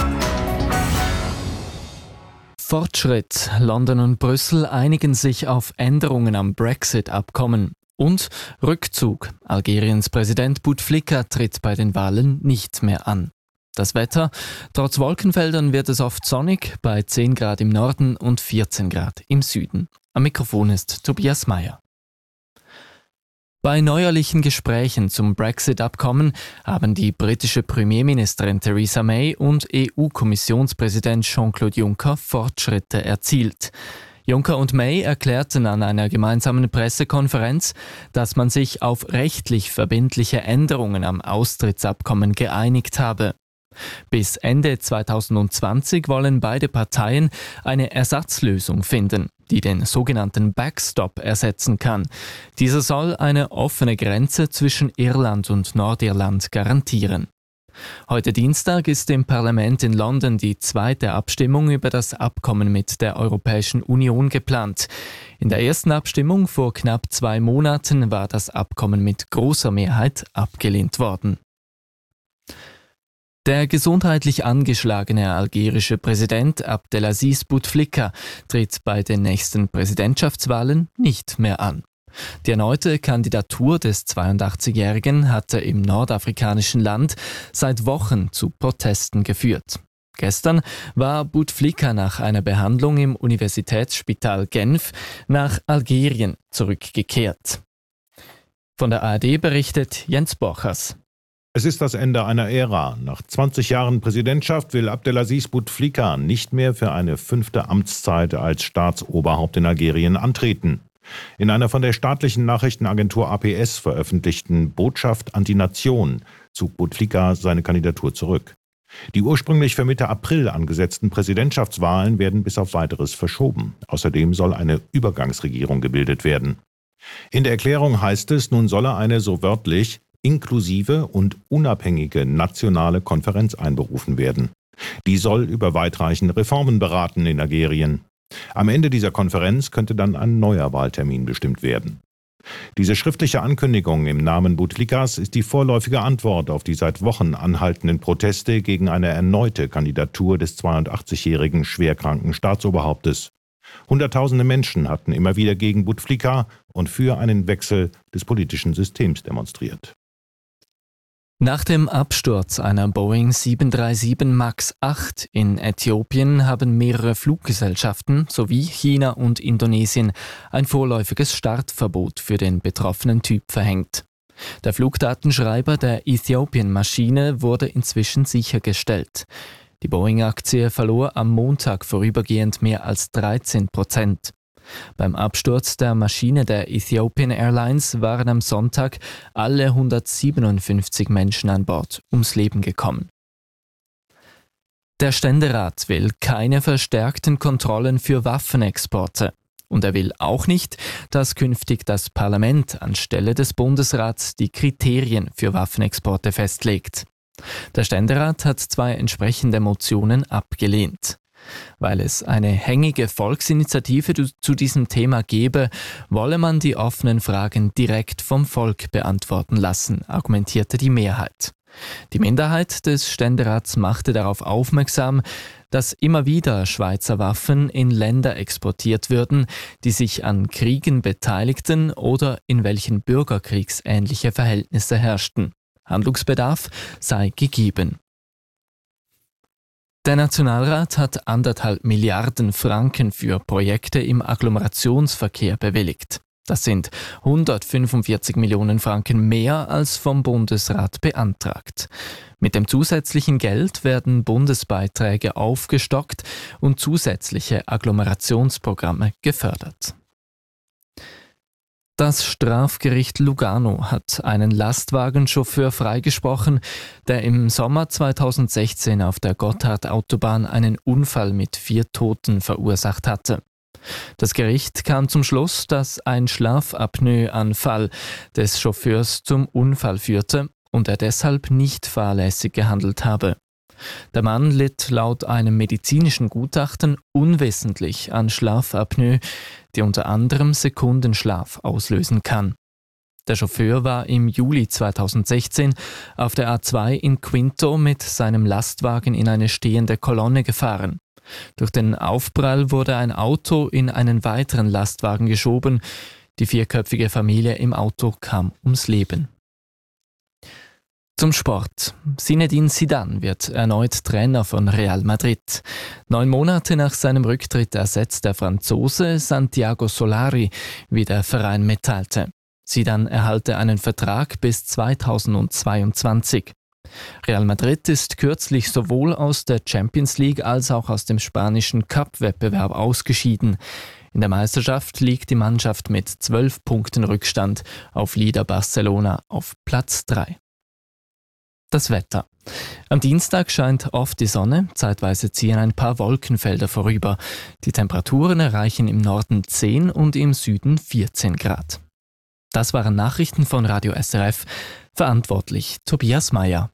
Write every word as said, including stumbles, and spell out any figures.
Fortschritt. London und Brüssel einigen sich auf Änderungen am Brexit-Abkommen. Und Rückzug. Algeriens Präsident Bouteflika tritt bei den Wahlen nicht mehr an. Das Wetter. Trotz Wolkenfeldern wird es oft sonnig, bei zehn Grad im Norden und vierzehn Grad im Süden. Am Mikrofon ist Tobias Meyer. Bei neuerlichen Gesprächen zum Brexit-Abkommen haben die britische Premierministerin Theresa May und E U-Kommissionspräsident Jean-Claude Juncker Fortschritte erzielt. Juncker und May erklärten an einer gemeinsamen Pressekonferenz, dass man sich auf rechtlich verbindliche Änderungen am Austrittsabkommen geeinigt habe. Bis Ende zweitausendzwanzig wollen beide Parteien eine Ersatzlösung finden, die den sogenannten Backstop ersetzen kann. Dieser soll eine offene Grenze zwischen Irland und Nordirland garantieren. Heute Dienstag ist im Parlament in London die zweite Abstimmung über das Abkommen mit der Europäischen Union geplant. In der ersten Abstimmung vor knapp zwei Monaten war das Abkommen mit großer Mehrheit abgelehnt worden. Der gesundheitlich angeschlagene algerische Präsident Abdelaziz Bouteflika tritt bei den nächsten Präsidentschaftswahlen nicht mehr an. Die erneute Kandidatur des zweiundachtzigjährigen hatte im nordafrikanischen Land seit Wochen zu Protesten geführt. Gestern war Bouteflika nach einer Behandlung im Universitätsspital Genf nach Algerien zurückgekehrt. Von der A R D berichtet Jens Borchers. Es ist das Ende einer Ära. Nach zwanzig Jahren Präsidentschaft will Abdelaziz Bouteflika nicht mehr für eine fünfte Amtszeit als Staatsoberhaupt in Algerien antreten. In einer von der staatlichen Nachrichtenagentur A P S veröffentlichten Botschaft an die Nation zog Bouteflika seine Kandidatur zurück. Die ursprünglich für Mitte April angesetzten Präsidentschaftswahlen werden bis auf Weiteres verschoben. Außerdem soll eine Übergangsregierung gebildet werden. In der Erklärung heißt es, nun solle eine, so wörtlich, inklusive und unabhängige nationale Konferenz einberufen werden. Die soll über weitreichende Reformen beraten in Algerien. Am Ende dieser Konferenz könnte dann ein neuer Wahltermin bestimmt werden. Diese schriftliche Ankündigung im Namen Bouteflikas ist die vorläufige Antwort auf die seit Wochen anhaltenden Proteste gegen eine erneute Kandidatur des zweiundachtzigjährigen schwerkranken Staatsoberhauptes. Hunderttausende Menschen hatten immer wieder gegen Bouteflika und für einen Wechsel des politischen Systems demonstriert. Nach dem Absturz einer Boeing sieben drei sieben Max acht in Äthiopien haben mehrere Fluggesellschaften sowie China und Indonesien ein vorläufiges Startverbot für den betroffenen Typ verhängt. Der Flugdatenschreiber der Ethiopian-Maschine wurde inzwischen sichergestellt. Die Boeing-Aktie verlor am Montag vorübergehend mehr als dreizehn Prozent. Beim Absturz der Maschine der Ethiopian Airlines waren am Sonntag alle hundertsiebenundfünfzig Menschen an Bord ums Leben gekommen. Der Ständerat will keine verstärkten Kontrollen für Waffenexporte. Und er will auch nicht, dass künftig das Parlament anstelle des Bundesrats die Kriterien für Waffenexporte festlegt. Der Ständerat hat zwei entsprechende Motionen abgelehnt. Weil es eine hängige Volksinitiative zu diesem Thema gebe, wolle man die offenen Fragen direkt vom Volk beantworten lassen, argumentierte die Mehrheit. Die Minderheit des Ständerats machte darauf aufmerksam, dass immer wieder Schweizer Waffen in Länder exportiert würden, die sich an Kriegen beteiligten oder in welchen bürgerkriegsähnliche Verhältnisse herrschten. Handlungsbedarf sei gegeben. Der Nationalrat hat anderthalb Milliarden Franken für Projekte im Agglomerationsverkehr bewilligt. Das sind hundertfünfundvierzig Millionen Franken mehr als vom Bundesrat beantragt. Mit dem zusätzlichen Geld werden Bundesbeiträge aufgestockt und zusätzliche Agglomerationsprogramme gefördert. Das Strafgericht Lugano hat einen Lastwagenchauffeur freigesprochen, der im Sommer zweitausendsechzehn auf der Gotthard-Autobahn einen Unfall mit vier Toten verursacht hatte. Das Gericht kam zum Schluss, dass ein Schlafapnoe-Anfall des Chauffeurs zum Unfall führte und er deshalb nicht fahrlässig gehandelt habe. Der Mann litt laut einem medizinischen Gutachten unwissentlich an Schlafapnoe, die unter anderem Sekundenschlaf auslösen kann. Der Chauffeur war im Juli zweitausendsechzehn auf der A zwei in Quinto mit seinem Lastwagen in eine stehende Kolonne gefahren. Durch den Aufprall wurde ein Auto in einen weiteren Lastwagen geschoben. Die vierköpfige Familie im Auto kam ums Leben. Zum Sport. Zinedine Zidane wird erneut Trainer von Real Madrid. Neun Monate nach seinem Rücktritt ersetzt der Franzose Santiago Solari, wie der Verein mitteilte. Zidane erhalte einen Vertrag bis zweitausendzweiundzwanzig. Real Madrid ist kürzlich sowohl aus der Champions League als auch aus dem spanischen Cup-Wettbewerb ausgeschieden. In der Meisterschaft liegt die Mannschaft mit zwölf Punkten Rückstand auf Líder Barcelona auf Platz drei. Das Wetter. Am Dienstag scheint oft die Sonne, zeitweise ziehen ein paar Wolkenfelder vorüber. Die Temperaturen erreichen im Norden zehn und im Süden vierzehn Grad. Das waren Nachrichten von Radio S R F, verantwortlich Tobias Meyer.